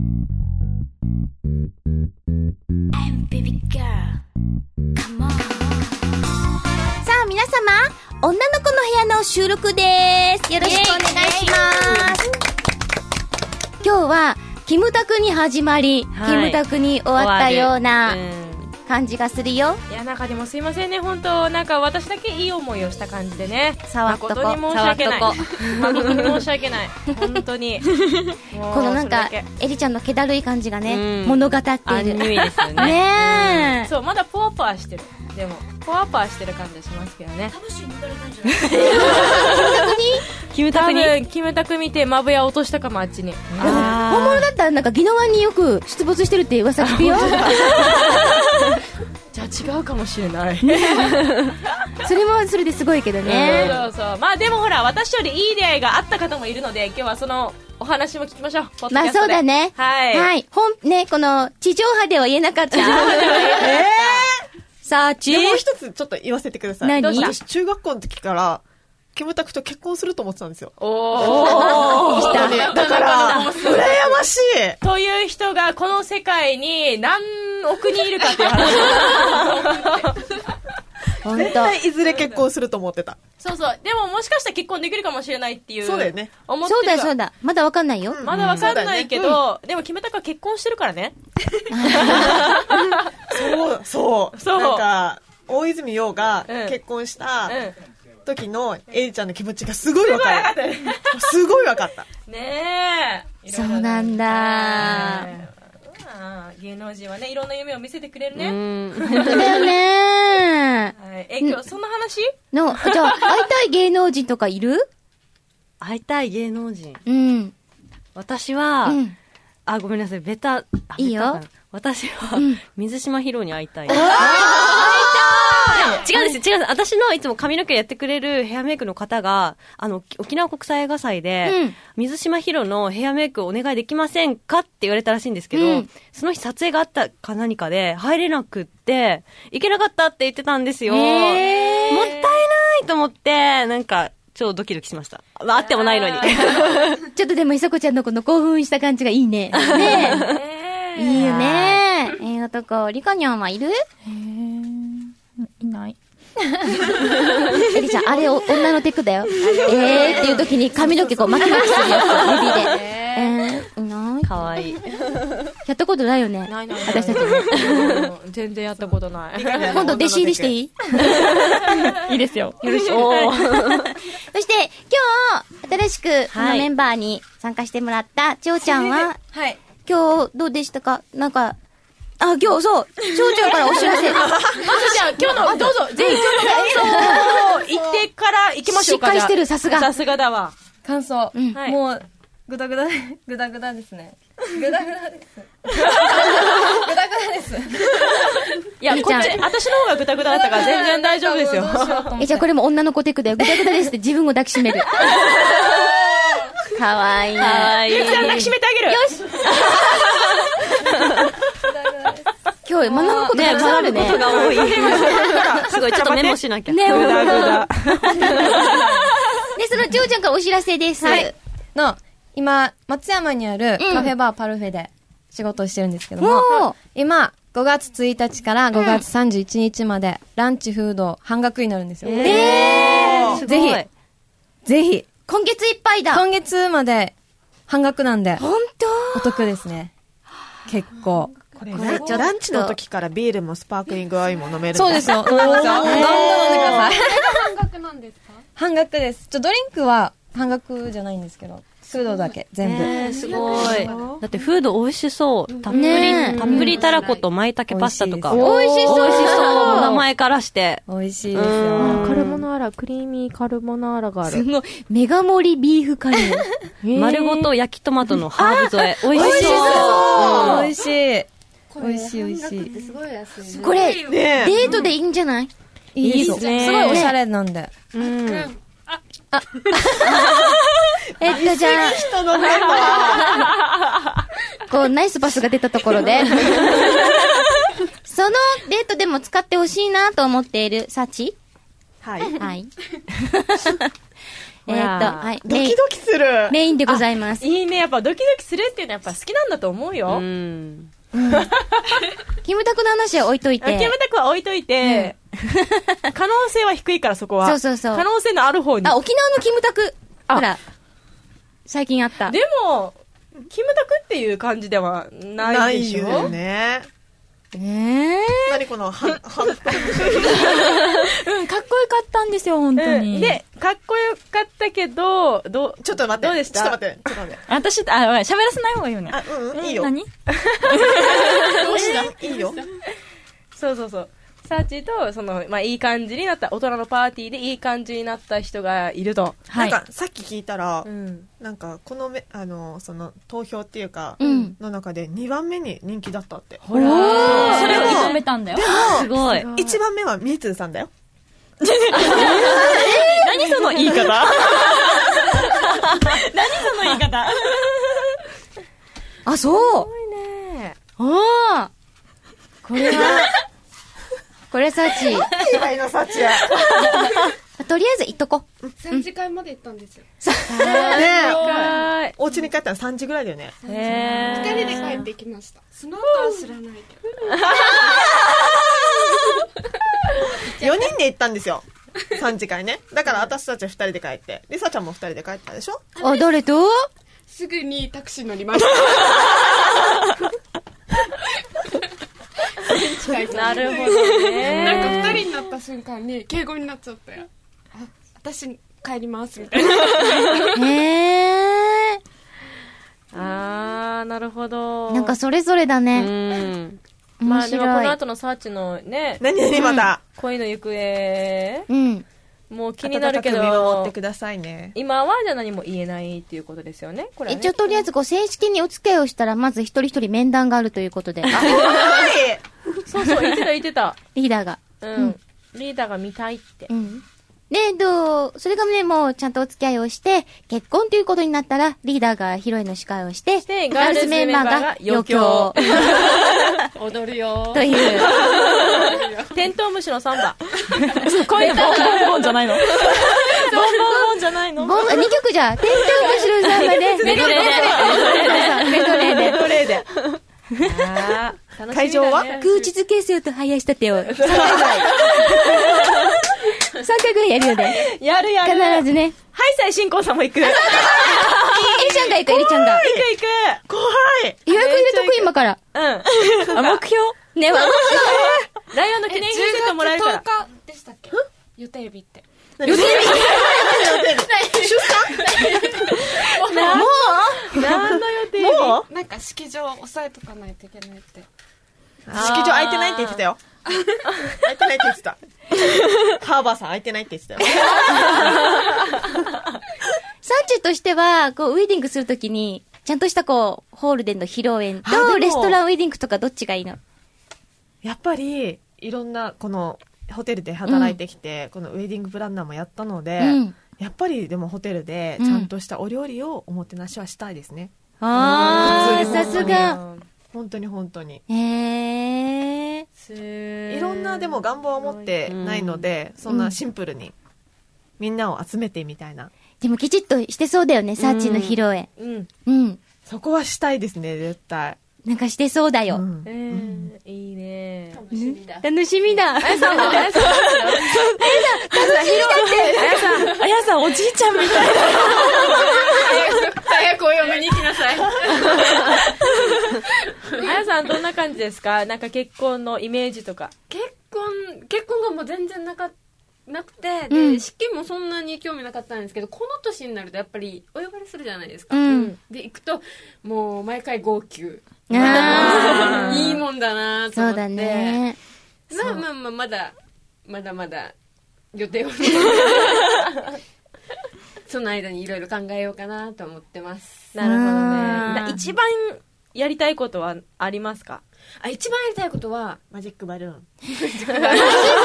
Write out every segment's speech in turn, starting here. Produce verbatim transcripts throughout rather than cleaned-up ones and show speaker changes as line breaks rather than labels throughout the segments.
さあ皆様、女の子の部屋の収録です。よろしくお願いします。今日はキムタクに始まり、はい、キムタクに終わったような感じがするよ。
いや、なんかでもすいませんね、本当なんか私だけいい思いをした感じでね。
触っとこ、
誠に申し訳ない。誠に申し訳ない。本当に。
このなんかエリちゃんの気だるい感じがね、物語っている。
アンニュイですよね。
ねえ。
そう、まだポワポワしてる。でもポワポワしてる感じしますけどね。
魂抜かれたんじゃない
キムタクに多分キムタク見てマブヤ落としたかも、あっちに。
本物だったらなんか宜野湾によく出没してるって噂聞くよ。
じゃあ違うかもしれない。
それもそれですごいけどね。
そうそう。まあでもほら、私よりいい出会いがあった方もいるので、今日はそのお話も聞きましょう。
まあそうだね。
はい。
はい。本ね、この地上波では言えなかった。えーさあ、ち
もう一つちょっと言わせてください。
何？
私中学校の時からキムタクと結婚すると思ってたんですよ。
おー。
来たね。だから、羨ましい。
という人がこの世界に何億人いるかっていう話。
絶対いずれ結婚すると思ってた。
そうそう。でももしかしたら結婚できるかもしれないっていう。
そうだよね。
思ってる。
そうだそうだ。まだわかんないよ。
うん、まだわかんないけど、うんね、でもキムタクは結婚してるからね。
そう、そう。
そう。
なんか、大泉洋が結婚した時のエリちゃんの気持ちがすごいわかる。すごいわかった。
ねえ。
そうなんだ。
芸能人はね、いろんな夢を見せてくれるね。
本当だよね。
はい、え、今日そんな話
の、じゃあ、会いたい芸能人とかいる？
会いたい芸能人。
うん。
私は、うん、あ、ごめんなさい、ベタ、
いいよ。
私は、うん、水島ヒロに会いたい。
会いたい！
違うんですよ、違うんです。私のいつも髪の毛やってくれるヘアメイクの方が、あの、沖縄国際映画祭で、うん、水島ヒロのヘアメイクお願いできませんかって言われたらしいんですけど、うん、その日撮影があったか何かで入れなくって、行けなかったって言ってたんですよ。もったいないと思って、なんか、超ドキドキしました。まあ、あってもないのに。
ちょっとでも、いさこちゃんのこの興奮した感じがいいね。ねえ。いいよね。ええ男、リカニャンはいる？
へー。いない。
エリちゃん、あれ女のテクだよ。えーっていう時に髪の毛こう巻き巻きするやつ、指で。えー、いない。
かわいい。
やったことないよね。
ないないない。
私たちね。
全然やったことない。
今度弟子入りしていい？
いいですよ。
よろしく。そして、今日、新しくこのメンバーに参加してもらったちょうちゃんは、
はい。
今日どうでしたか？なんか、あ、今日そう、ちょうちゃんからお知らせ。
まずじゃあ今日の、どうぞ、ぜひ今日の感想を言ってから行きましょうか。
しっかりしてる、さすが。
さすがだわ。
感想。
うん
はい、もう、ぐだぐだ、ぐだぐだですね。ぐだぐだです。ぐだぐだです。
いや、こっち、私の方がぐだぐだだったから全然大丈夫ですよ。
え、じゃあこれも女の子テクだよ。ぐだぐだですって自分を抱きしめる。かわいい。
かわいい。抱きしめてあげる。よし。
今日学ぶことたくさんあるね。
学ぶことが多い。すごい、ちょっとメモしなきゃ。
ね、
ぐだぐだ。
で、そのちょうちゃんからお知らせです。
はい。の、今、松山にあるカフェバーパルフェで仕事をしてるんですけども、今、ごがつついたちからごがつさんじゅういちにちまで、ランチフード半額になるんですよ。
え
ー、ぜひ、ぜひ。
今月いっぱいだ。
今月まで半額なんで、
ほんと
お得ですね。結構。
これ、ランチの時からビールもスパークリングワインも飲める。
そうですよ。飲めますよ。どんどん飲んでください。
半額なんですか？
半額です。ちょ、ドリンクは半額じゃないんですけど、フードだけ、全部。
えー、すごい。だってフード美味しそう。たっぷり、たっぷりたらこと舞茸パスタとか。
美味しそう。
美味しそう。名前からして。
美味しいですよ。
カルボナーラ、クリーミーカルボナーラがある。
すごい。メガ盛りビーフカレー。
丸ごと焼きトマトのハーブ添え。美味しそう。
美味しい。美味しい美味しい。
すごい安い。
これ、デートでいいんじゃない？
いいですね。すごいおしゃれなんで。
うん。
あ、えっと、じゃあ、
人のメンバ
ー。こう、ナイスパスが出たところで、そのデートでも使ってほしいなと思っているサチ。
はい。
はい。 えーっと、はい。
ドキドキする。
メインでございます。
いいね。やっぱドキドキするっていうのはやっぱ好きなんだと思うよ。
うん。
キムタクの話は置いといて。
キムタクは置いといて、可能性は低いからそこは。
そうそうそう。
可能性のある方に。
あ、沖縄のキムタク。ほら。最近あった。
でも、キムタクっていう感じではないでしょ。
ないよね。
えー、
何この、は、は、
うん、かっこよかったんですよ、本当に。
うん、で、かっこよかったけど、どう、
ちょっと待って。
どうでした？
ちょっと待って。ちょっと待って。
私、あ、喋らせない方がいいよね。
あ、うん、いいよ。
何
どうしたいいよ。
そうそうそう。サーチと、その、まあ、いい感じになった、大人のパーティーでいい感じになった人がいると。
なんか、さっき聞いたら、
うん、
なんか、このめ、あの、その、投票っていうか、
うん、の
中でにばんめに人気だったって。
ほら
ー。それを認めたんだよ。
すごい。
いちばんめはミーツーさんだよ。
何その言い方何その言い方
あ、そう。
すごいね。
ああ。これは、これサーチ。
以外のサーチや。
とりあえず行っとこ。
さんじかんまで行ったんですよ。
ねえ。お家に帰ったらさんじぐらいだよね。
へ
二人で帰ってきました。その後は知らない
けど。よにんで行ったんですよ。さんじかんね。だから私たちはふたりで帰って。リサちゃんもふたりで帰ったでしょ？
あ、誰と？
すぐにタクシー乗りました。
なるほどね。
なんか二人になった瞬間に敬語になっちゃって、あ、私帰りますみたいな。
へー。
あー、なるほど。
なんかそれぞれだね。
うん。
まあでもこ
面白い。
の後のサーチのね、
何々まだ。
恋の行方、
うん。
もう気になるけ
温かく見守っ
ど
て、くださいね。
今はじゃあ何も言えないっていうことですよね。これはね。
一応とりあえずこう正式にお付き合いをしたら、まず一人一人面談があるということで。
そうそう、言ってた言ってた。
リーダーが。
うん。リーダーが見たいって。
うん。で、えっと、それがね、もうちゃんとお付き合いをして、結婚ということになったら、リーダーが披露宴の司会をして、
して
ガールズメンバーが余興。
踊るよ
という。
テントウムシのサンバ。
声がボンボンボンじゃないのボンボンボンじゃないの
ボン、あ、にきょくじゃ、テントウムシのサンバで、
メドレーで。
メドレーで。
メドレーで。あー、
会場は
空地付けせよと林立てをさんかいぐらい。さんかいぐらいやるよね。
やるやる。
必ずね。
ハイサイ新婚さんも行く。行く
エリちゃんが行く、エリちゃんが。
行く。
怖い。
予約入れとく今から。
うん。
あ、目標
ね、わ。
ライオンの記念品セットもらえるから。
じゅうがつとおかでしたっけ？予定日って。
予定日出産
もう何の予定日
もう
なんか式場を押さえとかないといけないって。
式場空いてないって言ってたよ。空いてないって言ってた。ハーバーさん空いてないって言ってたよ。
サーチとしては、こう、ウェディングするときに、ちゃんとしたこう、ホールでの披露宴と、
あでも
レストランウェディングとかどっちがいいの？
やっぱり、いろんな、この、ホテルで働いてきて、うん、このウェディングプランナーもやったので、うん、やっぱりでもホテルで、ちゃんとしたお料理をおもてなしはしたいですね。
うん、あー、さすが。
本当に本当に。
へー。
いろんなでも願望は持ってないので、うん、そんなシンプルに、みんなを集めてみたいな。
でもきちっとしてそうだよね、サーチの披露宴。
うん。
うん。
そこはしたいですね、絶対。
なんかしてそうだよ。うん、
えー、うん、いいね。
楽しみだ。
楽しみだ。
あやさんも、あやさん、あやさん、
楽しみだって。
あやさん、
あやさんおじいちゃんみたいな。
早くお嫁に行きなさい。
あやさんどんな感じですか？なんか結婚のイメージとか。
結婚、結婚がもう全然なかった。なくて、で、うん、式もそんなに興味なかったんですけど、この年になるとやっぱりお呼ばれするじゃないですか。うん、で、行くと、もう毎回号泣。あいいもんだなと思って。そうだね。まあまあまあ、まだ、まだまだ予定をその間にいろいろ考えようかなと思ってます。
なるほどね。一番やりたいことはありますか？
あ、一番やりたいことは、
マジックバルーン。
マジックバルーンやりたくない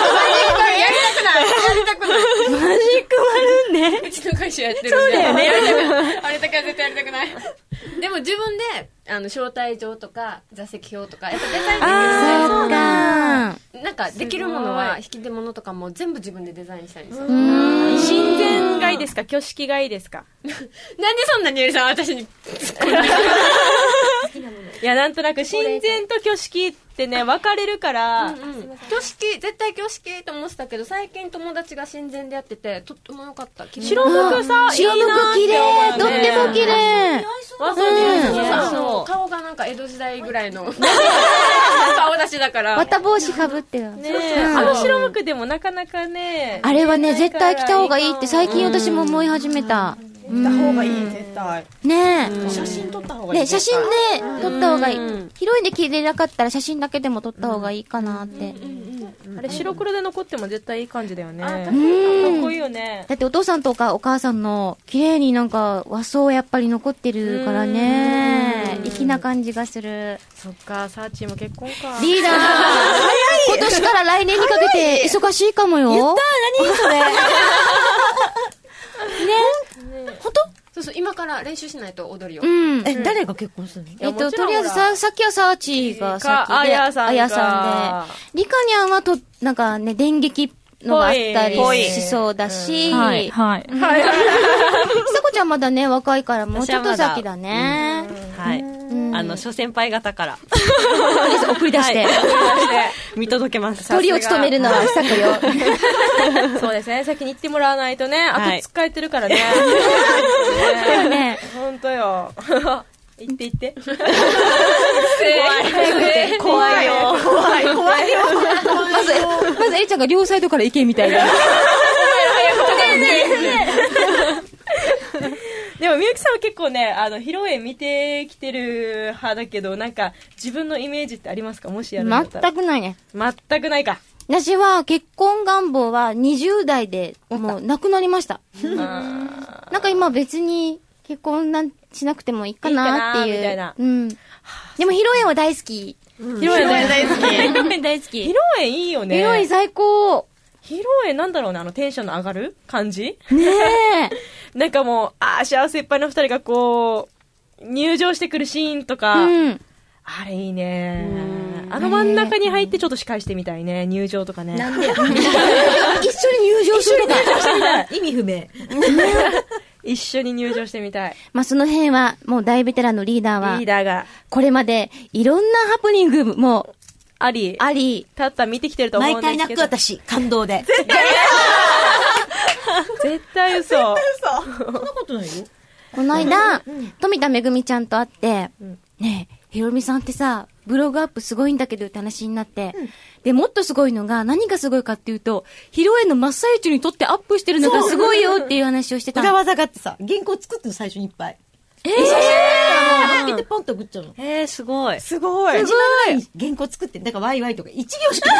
やりたくない
マジックバルーンね。
うちの会社やってるんで。
そうだよね。
あれだけは絶対やりたくない。でも自分で、あの、招待状とか、座席表とか、やっぱデザインできる。
あー、そうか。
なんか、できるものは、引き出物とかも全部自分でデザインしたいんですよ。
親善ががいいですか？挙式がいいですか？
なんでそんなにゆりさん私に。
いや、なんとなく、親善と挙式ってね、分かれるから、
うんうん、挙式、絶対挙式と思ってたけど、最近友達が親善でやってて、とってもよかった。
白服さ、
白服綺麗、とっても綺麗。
わさび、そう顔がなんか江戸時代ぐらいの顔出しだから。
綿帽子かぶってる。
ねえ、あの白服でもなかなかね。
あれはね、絶対着た方がいいって最近私も思い始めた。
行った方がいい、絶対。
ねえ。
写真撮った方がいい。
ね、写真で撮った方がいい。ヒロインで着れなかったら写真だけでも撮った方がいいかなって。
あれ白黒で残っても絶対いい感じだよね。かっこいいよね。
だってお父さんとかお母さんの綺麗になんか和装やっぱり残ってるからね。粋な感じがする。
そっか、サーチーも結婚か。
リーダー今年から来年にかけて忙しいかもよ。
言った何それ。
ね、ほんと？
そうそう、今から練習しないと踊りを。
うん。
え、誰が結婚するの？
えっと、とりあえずさ、さっきはサーチーが先で、
あやさんか。
あやさんで、リカニャンはと、なんかね、電撃のがあったりしそうだし、
はい、はい。
ひさこちゃんまだね、若いからもうちょっと先だね。
はい。あの、諸先輩方から。
送り出して。
見届けます。
鳥を務めるのはひさこよ。
そうですね。先に行ってもらわないとね、あと使えてるからね。
ね。
ほんとよ。行って行って。
怖いよ。怖い、怖いよ。
まず、まずエリちゃんが両サイドから行けみたいな。
でもみゆきさんは結構ね、あの披露宴見てきてる派だけど、なんか自分のイメージってありますか？もしやるんだったら。
全くないね。
全くないか。
私は結婚願望はにじゅう代でもうなくなりました。なんか今別に結婚なんしなくてもいいかなっていう。いいかなみたいな。うん。でも披露宴は大好き。
披露宴大好き。
披露宴大好き。
披露宴いいよね。
披露宴最高。
披露宴なんだろうね、あのテンションの上がる感じ
ねえ。
なんかもう、ああ、幸せいっぱいの二人がこう、入場してくるシーンとか、うん、あれいいね。あの真ん中に入ってちょっと司会してみたいね、入場とかね。
なんでや一緒
に入場するとか。
意味不明。
一緒に入場してみたい。
まあ、その辺は、もう大ベテランのリーダーは、
リーダーが、
これまでいろんなハプニングも、
あり。
あり。
たった見てきてると思うんですけど。
毎回泣く私、感動で。
絶対絶対嘘。絶対
嘘。そんなことないよ。
この間、うん、富田めぐみちゃんと会って、うん、ねえ、ひろみさんってさ、ブログアップすごいんだけどって話になって、うん、で、もっとすごいのが、何がすごいかっていうと、披露宴の真っ最中に撮ってアップしてるのがすごいよっていう話をしてたの。
裏技があってさ、原稿作ってる最初にいっぱい。
えー、写真
からもう、開けてポンと送っちゃうの。
えー、すごい。
すごい。
一番前に原稿作って、だからワイワイとか一行しか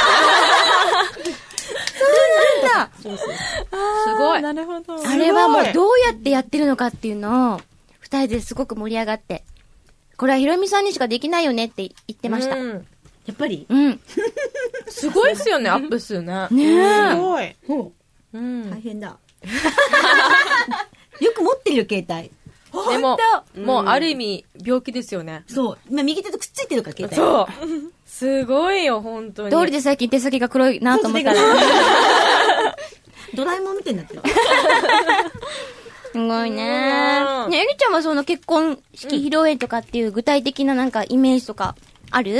そうなんだ。
そうそう。
すごい。なるほど。
あれはもうどうやってやってるのかっていうのを、二人ですごく盛り上がって、これはひろみさんにしかできないよねって言ってました。うん、
やっぱり
うん。
すごいっすよね、アップ数ね。
ねえ。
すごい。
うん。大変だ。よく持ってるよ、携帯。
でも、もうある意味、病気ですよね。
そう。今、右手とくっついてるから、携帯。
そう。すごいよ、本当に。
通りで最近手先が黒いなと思ったら。
ドラえもんみたいになってる。
すごいね。ね、エリちゃんはその結婚式披露宴とかっていう具体的ななんかイメージとかある？うーん。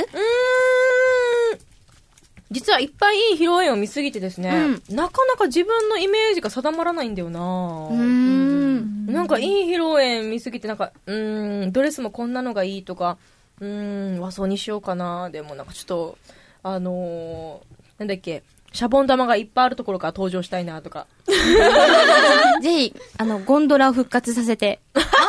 実はいっぱいいい披露宴を見すぎてですね、うん、なかなか自分のイメージが定まらないんだよな。うーん。なんかいい披露宴見すぎてなんか、うーん、ドレスもこんなのがいいとか、うーん、和装にしようかな。でもなんかちょっと、あのー、なんだっけ、シャボン玉がいっぱいあるところから登場したいなとか。
ぜひ、あの、ゴンドラを復活させて。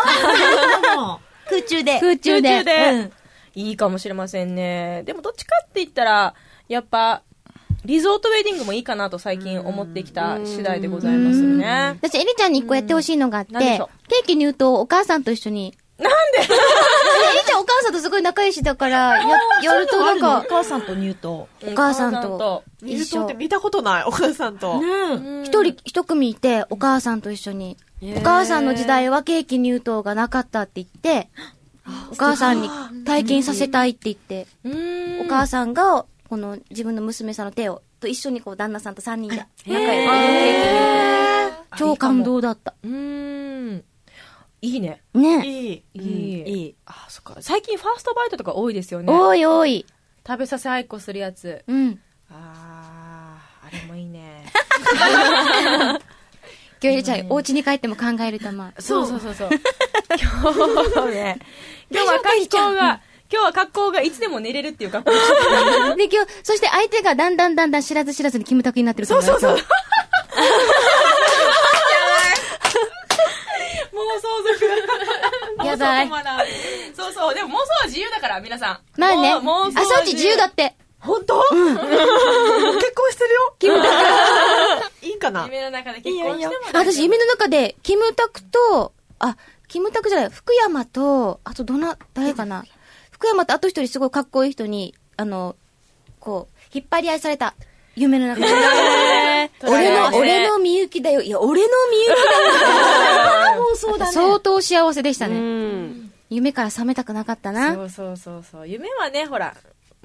空中で。
空中で。
空中で、うん。いいかもしれませんね。でもどっちかって言ったら、やっぱ、リゾートウェディングもいいかなと最近思ってきた次第でございますよね。
私、エリちゃんに一個やってほしいのがあって、ケーキ入刀お母さんと一緒に。
なんでエリ
ちゃんお母さんとすごい仲良しだから、や、やるとなんか。
お母さんと入刀。
お母さんと。
入刀って見たことない、お母さんと。
ね一人、一組いて、お母さんと一緒に。お母さんの時代はケーキ入刀がなかったって言って、お母さんに体験させたいって言って、お母さんが、この自分の娘さんの手を、と一緒にこう旦那さんとさんにんで仲良くケーキ入刀。 超感動だった。
うーん。いいね。
ね。
いい。
いい。
いい。
あ、そっか。最近ファーストバイトとか多いですよね。
多い多い。
食べさせあいこするやつ。
うん。
あー、あれもいいね。
今日エリちゃん、お家に帰っても考えるたま。
そうそうそうそう。今日ね、今日は格好が、今日は格好がいつでも寝れるっていう格好でした。
で、今日、そして相手がだんだんだんだん知らず知らずにキムタクになってるから。
そうそうそう。もう想族。
やばい。
そうそう。でも妄想は自由だから、皆さん。
まあね。
妄想は
あ、そっち自由だって。
本当？うん。結婚してるよ。キムタク。いいかな。
夢の中で結婚しても。
私、夢の中で、キムタクと、あ、キムタクじゃない、福山と、あとどな、誰かな。福山とあと一人すごいかっこいい人に、あの、こう、引っ張り合いされた。夢の中で。俺の、俺のみゆきだよ。いや、俺のみゆきだよ。そうだね。相当幸せでしたね。夢から覚めたくなかったな。
そうそうそうそう。夢はね、ほら。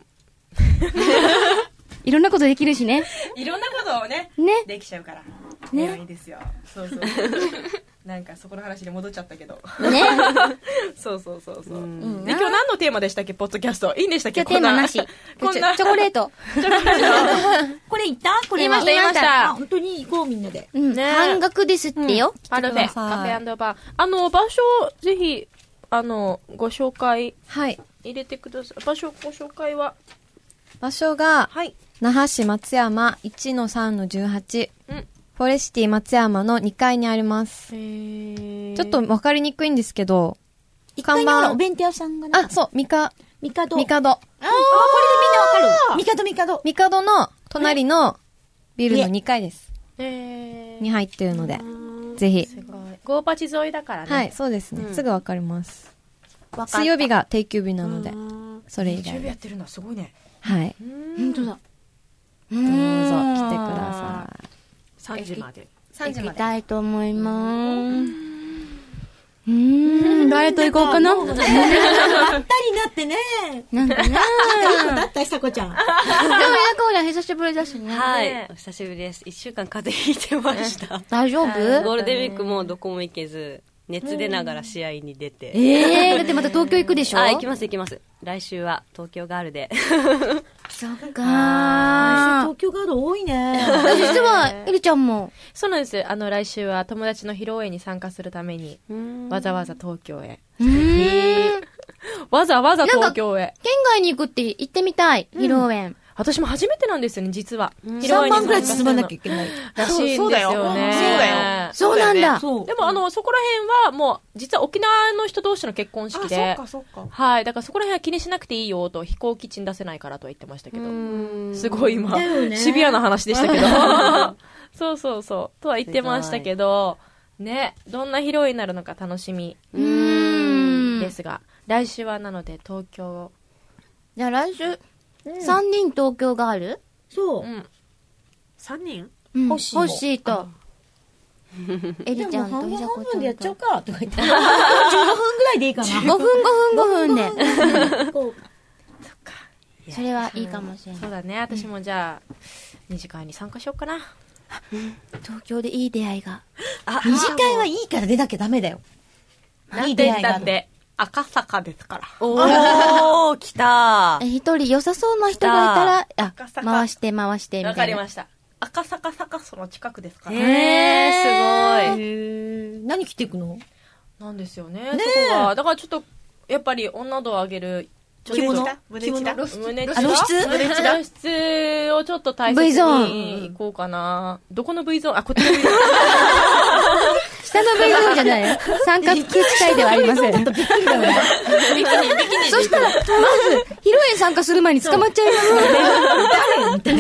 いろんなことできるしね。
いろんなことをね、
ね
できちゃうから。
ね。
いいですよ。そうそう。なんかそこの話に戻っちゃったけど。
ね。
そうそうそうそう。で、今日何のテーマでしたっけ、ポッドキャスト。いいんでしたっけ、
今日テーマなし。
こんな。
チョコレート。
これ言ったこれ
言いました、言いました。
本当に行こう、みんなで。
うん。半額ですってよ。
パルフェ、カフェ&バー。あの、場所、ぜひ、あの、ご紹介。
はい。
入れてください。場所、ご紹介は
場所が、
はい。
那覇市松山 いちのさんのじゅうはち。
うん。
フォレシティ松山のにかいにあります。
へー。
ちょっと分かりにくいんですけど、
いっかいにほらお弁当屋さんがね。
あ、そう、みか、
みかど。
みかど。
ああ、これでみんなわかる。みかどみかど。
みかどの隣のビルのにかいです。
へー。
に入ってるので、ぜひ。
すごい。ゴーパチ沿いだからね。
はい、そうですね。すぐ分かります。水曜日が定休日なので、それ以外。
水曜日やってるのはすごいね。
はい。
本当だ。
どうぞ来てください。
さんじまで。
さんじまで。
行きたいと思います。うーん、誰と行こうかな。
まったりなってね。
なんかね。
いい子だった、ひさこちゃん。
でも、やかおりゃ久しぶりだしね。
はい。お久しぶりです。一週間風邪ひいてました。
大丈夫？
ゴールデンウィークもどこも行けず、熱出ながら試合に出て。
ええ、だってまた東京行くでしょ？
あ、行きます行きます。来週は東京ガールで。
そっかー。
東京ガール多いね。
実は、エリちゃんも。
そうなんです。あの、来週は友達の披露宴に参加するために、わざわざ東京へ。
うーん。
わざわざ東京へ。
県外に行くって行ってみたい、披露宴。
私も初めてなんですよね、実は。
さんまんくらい包まなきゃいけない。
らしいんですよね。
そうだよ。
そうなんだ。
でも、あの、そこら辺はもう、実は沖縄の人同士の結婚式で。
あ、そっかそっか。
はい。だからそこら辺は気にしなくていいよと、飛行機賃出せないからとは言ってましたけど。すごい今、シビアな話でしたけど。そうそうそう。とは言ってましたけど、ね、どんな披露宴になるのか楽しみ。
うーん。
ですが、来週はなので東京。
じゃあ来週、さんにん東京ガール？
そう。
さんにん？
ホッシーと、エリちゃんとひさこちゃんと。
半分でやっちゃうかとか言って。じゅうごふんぐらいでいいかな。
ごふんごふんごふんで。
そっか。
それはいいかもしれない。
そうだね。私もじゃあ、二次会に参加しようかな。
東京でいい出会いが。
あ、二次会はいいから出なきゃダメだよ。
いい出会いがだって、赤坂ですから。
おー、来た
ー。一人良さそうな人がいたら、あ、回して回してみたいな。
わかりました。赤坂サカスの近くですから。
へー、すごい。
へー。何着ていくの？
なんですよね。そこが。だからちょっと、やっぱり女度を上げる、
着物胸チラ
胸チラ
露出
胸チラ露出をちょっと大切に行こうかな。どこの V ゾーン？あ、こっちの V ゾーン。
下の V ゾーンじゃないよ。三角形地帯ではありません。ビキニ、ビキニ。そしたら、まず、披露宴参加する前に捕まっちゃいますよね。誰みたいな。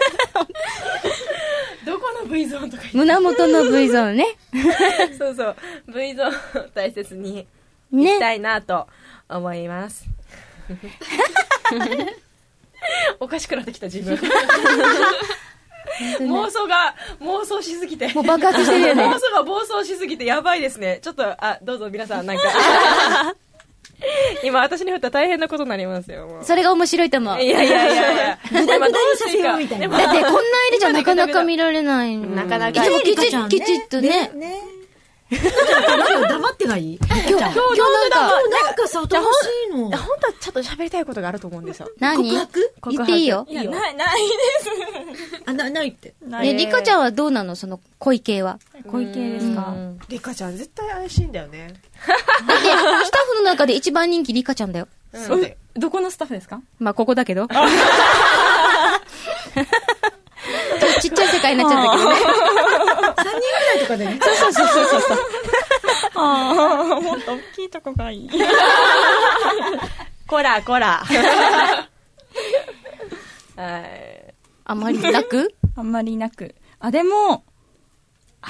どこの V ゾーンとか言って。
胸元の V ゾーンね。
そうそう。V ゾーンを大切に行きたいなと思います。おかしくなってきた自分。妄想が妄想しすぎて
もう爆発してるよね。
妄想が暴走しすぎてやばいですね。ちょっとあどうぞ皆さんなんか今私にとっては大変なことになりますよ。もう
それが面白いと思う。
いやいやいやいや。
ぐだぐだにさせようみたいな。
だってこんな絵じゃなかなか見られないの。
なかなか。
いつもきちっきちっとね。
ね。リカちゃん何を黙ってない今日、今日なんか、なんかさ、おとなしいの。
本当はちょっと喋りたいことがあると思うんですよ。
何？
告白？
言っていいよ。
いや、ない、ないです。あ、な、ないって。
ね、リカちゃんはどうなのその恋系は。
恋系ですか？
リカちゃん絶対怪しいんだよね。
だって、スタッフの中で一番人気リカちゃんだよ。
そうで。
どこのスタッフですか？
まあ、ここだけど。ちっちゃい世界になっちゃったけどね。
さんにんぐらいとかでね。そうそうそうそうそう。ああ、もっと大きいとこがいい。
こら、こら。はい。
あんまりなく
あんまりなく。あ、でも、あ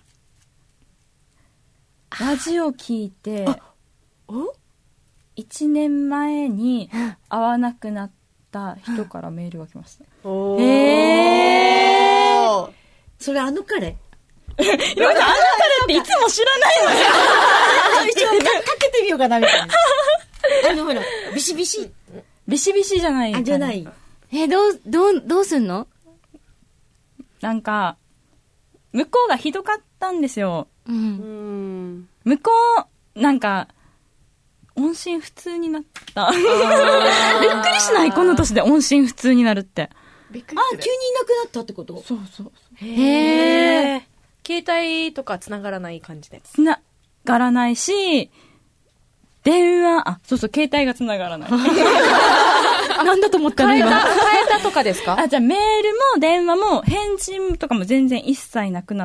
ラジオ聞いて、いちねんまえに会わなくなった人からメールが来ました。
おー。
えー。それあの彼今あの彼っていつも知らないのよ。一応かけてみようかなみたいな。あのほら、ビシビシ。ビシビシじゃない。あ、じゃない。
え、どう、どう、どうすんの？
なんか、向こうがひどかったんですよ。
う。
うんん。
向こう、なんか、音信不通になった。びっくりしないこの年で音信不通になるって。
びっくりする。
急にいなくなったってこと？そうそうそう。
へー。
携帯とか繋がらない感じで。
繋がらないし、電話、あ、そうそう、携帯が繋がらない。
なんだと思ったの今。
変えた、変えたとかですか？
あ、じゃあメールも電話も返信とかも全然一切なくなって、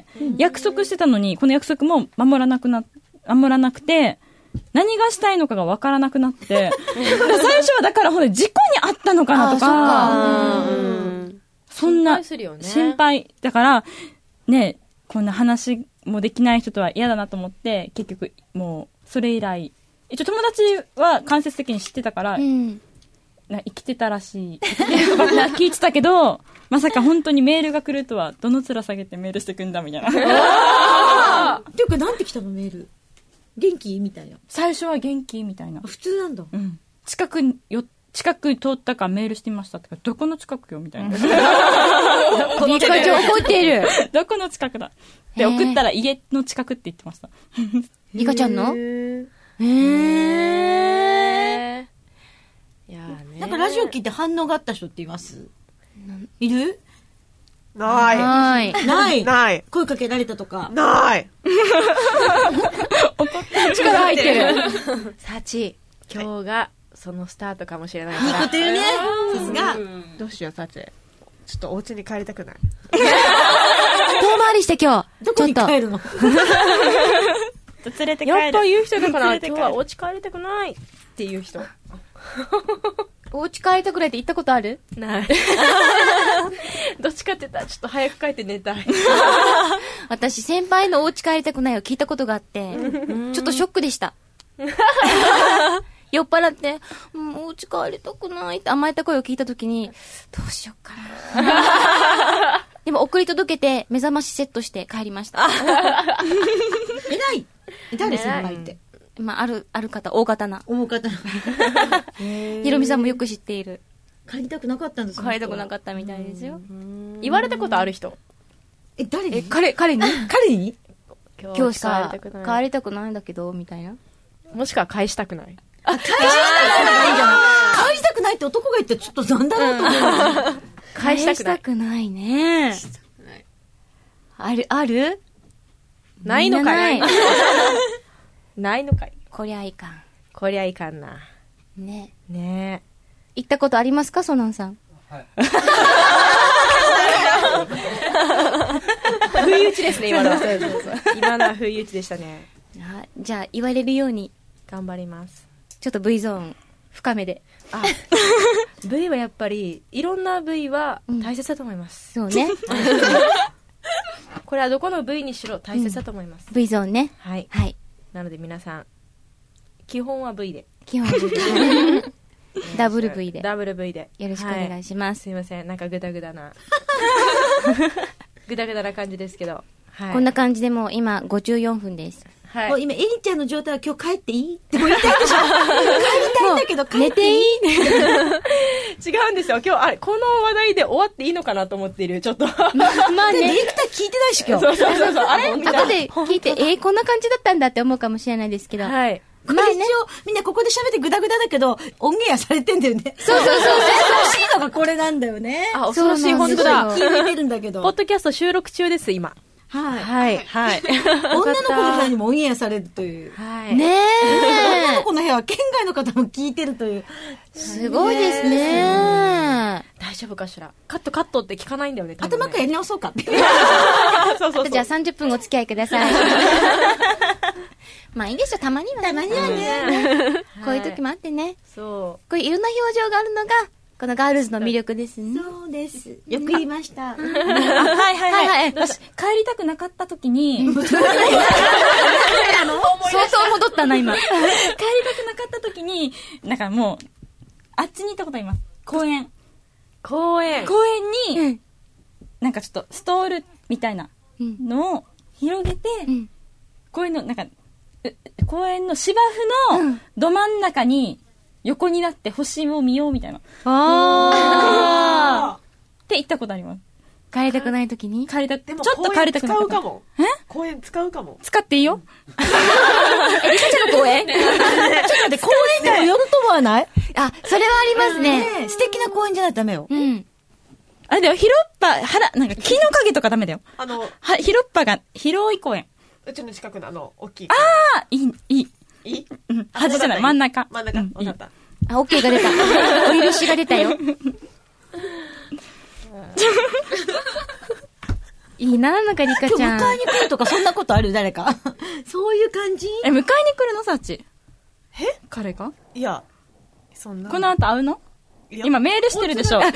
約束してたのに、この約束も守らなくな、守らなくて、何がしたいのかがわからなくなって、最初はだからほんと事故にあったのかなとか、そんな心配だから、ね、こんな話もできない人とは嫌だなと思って、結局もうそれ以来、一応友達は間接的に知ってたから、
うん
な生きてたらしい。生きてるとか聞いてたけど、まさか本当にメールが来るとは、どの面下げてメールしてくんだみたいな。
っていうか、なんて来たのメール。元気みたいな。
最初は元気みたいな。
普通なんだ。
うん。近くよ、近く通ったかメールしてみましたってか、どこの近くよみたいな。
リカちゃん怒ってる。
どこの近くだで、送ったら家の近くって言ってました。
リカちゃんのへ
ー。へー。いやーね。
なんかラジオ聞いて反応があった人っていますいる
ない。
ない。
ない。
ない。
声かけられたとか。
ない。
力入ってる。
サチ、今日がそのスタートかもしれないから。
いいこと言うね。さすが。
どうしよう、サチ。ちょっとお家に帰りたくない。
遠回りして今日。
どこに帰るの
連れて帰る。
やっぱ言う人だから、
連れて帰る
今日はお家帰りたくないっていう人。
お家帰りたくないって行ったことある？
ない。どっちかって言ったらちょっと早く帰って寝たい。
私、先輩のお家帰りたくないを聞いたことがあって、ちょっとショックでした。酔っ払って、うん、お家帰りたくないって甘えた声を聞いたときに、どうしようかな。でも送り届けて目覚ましセットして帰りました。
偉い。誰先輩って。
まあ、ある、ある方、大方な。
大方。
ひろみさんもよく知っている。
帰りたくなかったんですよ。
帰りたくなかったみたいですよ。
言われたことある人。
え、誰に
え、彼、彼に
彼に
今日さ、帰りたくないんだけど、みたいな。
もしくは返したくない。
あ、返したくないんじゃない返したくないって男が言ってちょっとなんだろうと思う。
返したくないね。ある、ある
ないのかい。
ない。
ないのかい。
こりゃいかん。
こりゃいかんな。
ね。
ね
行ったことありますか、ソナンさん。
はい。不意打ちですね、今のは。そうそうそう。今のは不意打ちでしたね。
あ、じゃあ、言われるように。
頑張ります。
ちょっと V ゾーン、深めで。
あ、V はやっぱり、いろんな V は大切だと思います。
うん、そうね。
これはどこの V にしろ大切だと思います。
うん、V ゾーンね。
はい。
はい。
なので皆さん、基本は V で。
基本は V で。ダブル V で。
ダブル V で。
よろしくお願いします。
はい、すいません。なんかグダグダな。グダグダな感じですけど。
はい。こんな感じでもう今ごじゅうよんぷんです。
はい、もう今、エリちゃんの状態は今日帰っていいっても言いたいでしょ帰りたいんだけど、帰っていい
違うんですよ。今日、あれ、この話題で終わっていいのかなと思っている。ちょっと。まあ
ね。ディレクター聞いてないし、今日。
そうそうそうそう。あれ
後で聞いて、えー、こんな感じだったんだって思うかもしれないですけど。
はい。
これ一応、みんなここで喋ってグダグダだけど、音源やされてんだよね。
そうそうそう。
恐ろしいのがこれなんだよね。
あ、恐ろしい、本当だ。
聞いてるんだけど。
ポッドキャスト収録中です、今。
はい。
はい。はい。
女の子の部屋にもオンエアされるという。
はい。
ねえ。
女の子の部屋は県外の方も聞いてるという。
すごいですね。
大丈夫かしら。カットカットって聞かないんだよね。
頭からやり直そうか。
そうそうそう。
じゃあさんじゅっぷんお付き合いください。まあいいでしょ、たまには。
たまにはね。
こういう時もあってね。
そう。
こういういろんな表情があるのが、このガールズの魅力ですね。
そうです。よく言いました。はい
はいはい。私、帰りたくなかった時に、
相当戻ったな、今。
帰りたくなかった時に、なんかもう、あっちに行ったことあります。公園。
公園。
公園に、なんかちょっとストールみたいなのを広げて、公園の、なんか、公園の芝生のど真ん中に横になって星を見ようみたいな。
あー。
って言ったことあります。
帰りたくない時に
帰りたく、
でも
ちょっと帰りたくなかった。
公園使うかも。
え
公園使うかも。
使っていいよ。
え、リカちゃんの公園
ちょっと待って、公園でも夜と思わない？
あ、それはありますね。
素敵な公園じゃないとダメよ。
うん。
あれだよ、広っぱ、はら、なんか木の陰とかダメだよ。
あの、
は、広っぱが、広い公園。
うちの近くのあの、大きい。
ああいい、いい。
いい
うん。端じゃない、真ん中。
真ん中。わかった。
あ、オッケーが出た。お許しが出たよ。いいな、なんかリカちゃん。
今日迎えに来るとかそんなことある誰か。そういう感じ？
え、迎えに来るのサーチ。
え
彼が
いや、そんな。
この後会うの？今メールしてるでしょ。
出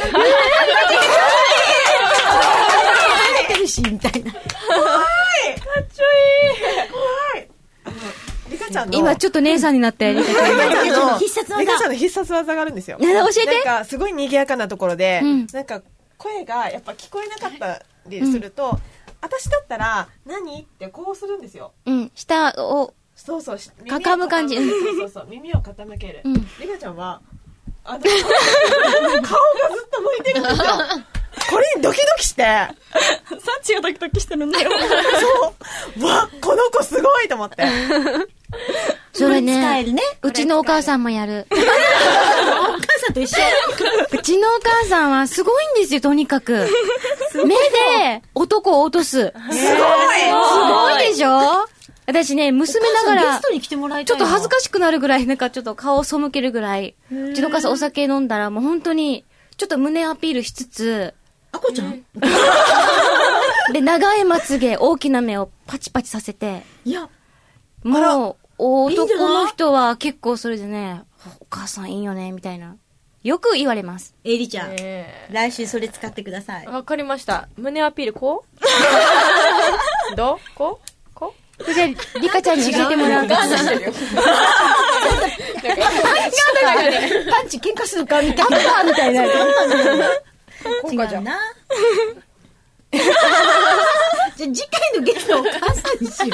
てるし、みたいな。
怖いかっちょいい怖いリカちゃんの。
今ちょっと姉さんになって、リカちゃん。
リカちゃんの
必殺技。
リカちゃんの必殺技があるんですよ。
教えて。
なんか、すごい賑やかなところで、
うん、
なんか、声がやっぱ聞こえなかったりすると、うん、私だったら、何ってこうするんですよ。
うん。下を、
そうそう。
かかむ感じ。
そうそうそう。耳を傾ける。
うん、
リカちゃんは、あの、顔がずっと向いてるんですよ。これにドキドキして。サ
ッチがドキドキしてるんだよ。
そう。わ、この子すごいと思って。
それね、
使えるね。
うちのお母さんもやる。
お母さんと一緒。
うちのお母さんはすごいんですよ、とにかく。目で男を落とす。すごい。すごいでしょ？私ね、娘ながら、ちょっと恥ずかしくなるぐらい、なんかちょっと顔を背けるぐらい、うちのお母さんお酒飲んだらもう本当に、ちょっと胸アピールしつつ、
あこちゃん
で、長いまつげ、大きな目をパチパチさせて、
いや、
もう、男の人は結構それでね、お母さんいいよね、みたいな。よく言われます。
エリちゃん、来週それ使ってください。
わかりました。胸アピールこうどうこうこ
うじゃあ、リカちゃんに教えてもらう。
パンチ喧嘩するかみたいな。みたいな。違うな。じゃあ次回のゲストお母さんにしよ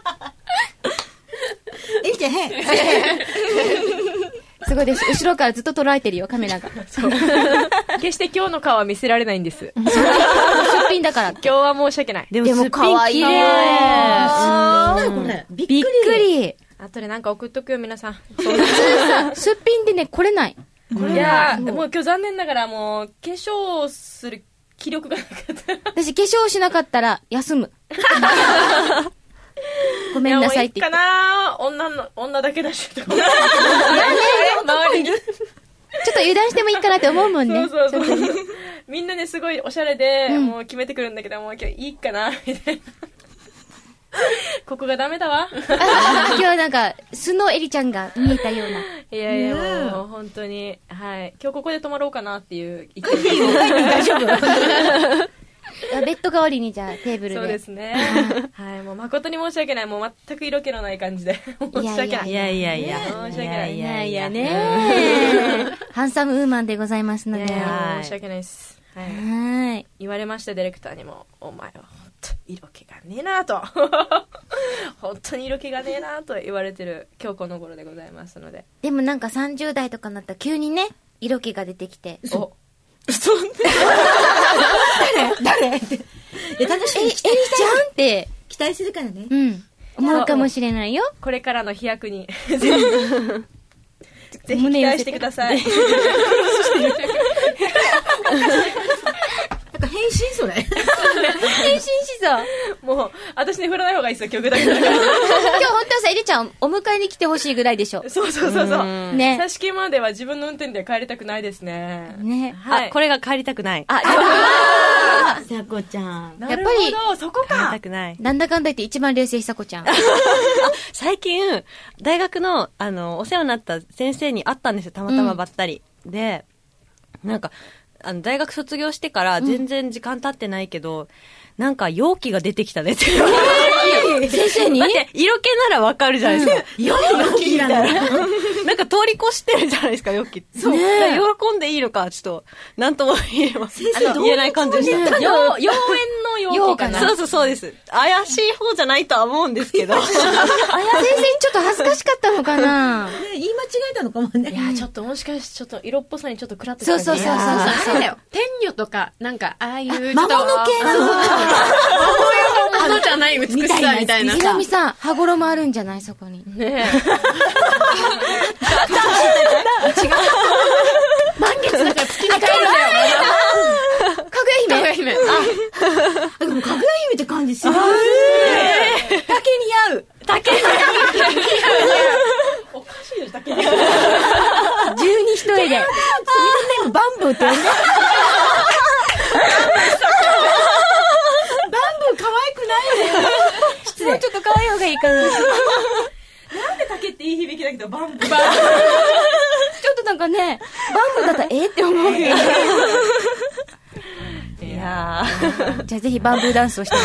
う。エリちゃん、へん。
すごいです。後ろからずっと捉えてるよ、カメラが。
そう。決して今日の顔は見せられないんです。すっ
ぴんだから。
今日は申し訳ない。
でも可愛いね。
びっ
びっくり。
あとでなんか送っとくよ、皆さん。
普通さ、すっぴんでね、来れない。
いや、もう今日残念ながらもう、化粧する気力がなかった。
私、化粧しなかったら、休む。ごめんなさいって
言って。いいかな女の、女だけだし。いやね、
周りに。ちょっと油断してもいいかなって思うもんね。
そうそうそう。みんなね、すごいおしゃれで、うん、もう決めてくるんだけど、もう今日いいかなみたいな。ここがダメだわ。
今日なんか、素のエリちゃんが見えたような。
いやいや、もう本当に、はい。今日ここで泊まろうかなっていう意見。
大丈夫
ベッド代わりにじゃあテーブルで。
そうですね。はい。もう誠に申し訳ない。もう全く色気のない感じで。申し訳ない。
いやいやいや。
申し訳ない。
いやいやね。ハンサムウーマンでございますので。
申し訳ないです。
はい。
言われました、ディレクターにも。お前は本と色気がねえなと本当に色気がねえなと言われてる今日この頃でございますので。
でもなんかさんじゅう代とかになったら急にね色気が出てきて、
お
嘘誰誰ってえ楽しみに
えりちゃんって
期待するからね。
うん思うかもしれないよ。
これからの飛躍にぜひぜひ期待してください。
なんか変身それ。
変身しそう。
もう私に振らない方がいいですよ曲だけだから。
今日本当はさえりちゃんお迎えに来てほしいぐらいでしょ。
そうそうそうそう。
ね。
挿し木までは自分の運転で帰りたくないですね。
ね。
はい。
あ、これが帰りたくない。
あ、
さこちゃん。
なるほど、そこ
帰り
か。
たくない。
なんだかんだ言って一番冷静ひさこちゃん。
最近、大学の、あの、お世話になった先生に会ったんですよ、たまたまばったり。うん、で、なんか、あの、大学卒業してから全然時間経ってないけど、うん、なんか容器が出てきたねって言われて。
先生に
だって色気ならわかるじゃないですか。
容器みたいな。
なんか通り越してるじゃないですか、容器って。そう。喜んでいいのか、ちょっと、なんとも言えません。言えない感じでした。
妖艶の容器かな。
そうそうそうです。怪しい方じゃないとは思うんですけど。
あや先生ちょっと恥ずかしかったのかな
ね、言い間違えたのかもね。
いや、ちょっともしかしてちょっと色っぽさにちょっとクラッと
そうそうそうそう。
そうだよ。天女とか、なんか、ああいう。
魔物系なの。
魔物じゃない美しさみたいな。
ひなみさん、羽衣あるんじゃないそこに。
ねえ。
違う。満月だから月に帰るんだよ。
かぐや姫。
かぐや姫。
あ、でもかぐや姫って感じする。竹に合う。
竹に合う。
おかしいよ、竹に合う。
十二一重で。
みんなもバンブーって呼んで。バンブー可愛くないね。失礼。
もうちょっと可愛い方がいいかな。
なんで竹っていい響きだけどバンブー。
ちょっとなんかね、バンブーだったらえって思うけど。
いや
ー。じゃあぜひバンブーダンスをして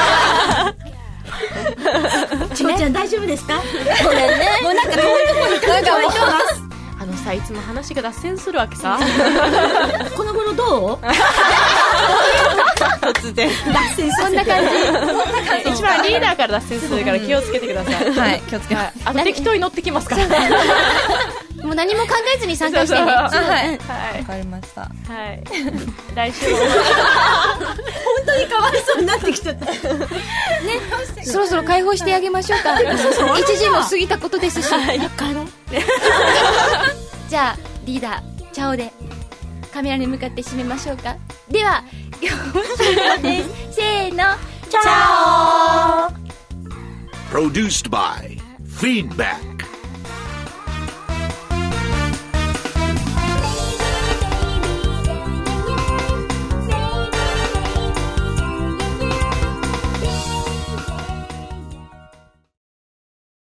みて。
ちこちゃん大丈夫ですか？
ごめんね。もうなんか遠いところに感情が入ってます。
あのさ、いつも話が脱線するわけさ。
この頃どう？
突然。
脱線
そんな感じ。
一番リーダーから脱線するから気をつけてください。
はい、気をつけます。
あと適当に乗ってきますから。
もう何も考えずに参加してね。
はい。
はい。
わかりました。
はい。来週も。
本当にかわいそうになってきちゃった。ね、
そろそろ解放してあげましょうか。一時も過ぎたことですし。じゃあリーダーチャオでカメラに向かって締めましょうか。では今日も終了です。せーの、チャオ。
Produced by Feedback